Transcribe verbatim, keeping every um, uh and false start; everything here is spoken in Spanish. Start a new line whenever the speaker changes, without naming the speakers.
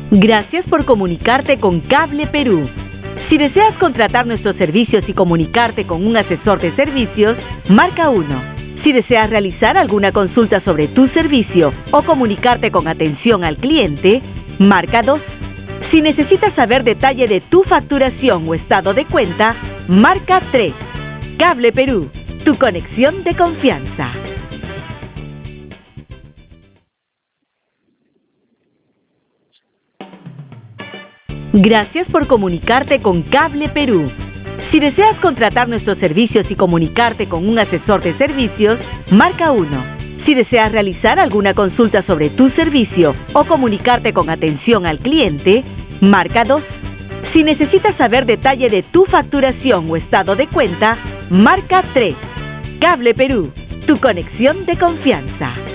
Gracias por comunicarte con Cable Perú. Si deseas contratar nuestros servicios y comunicarte con un asesor de servicios, marca uno. Si deseas realizar alguna consulta sobre tu servicio o comunicarte con atención al cliente, marca dos. Si necesitas saber detalle de tu facturación o estado de cuenta, marca tres. Cable Perú, tu conexión de confianza. Gracias por comunicarte con Cable Perú. Si deseas contratar nuestros servicios y comunicarte con un asesor de servicios, marca uno. Si deseas realizar alguna consulta sobre tu servicio o comunicarte con atención al cliente, marca dos. Si necesitas saber detalle de tu facturación o estado de cuenta, marca tres. Cable Perú, tu conexión de confianza.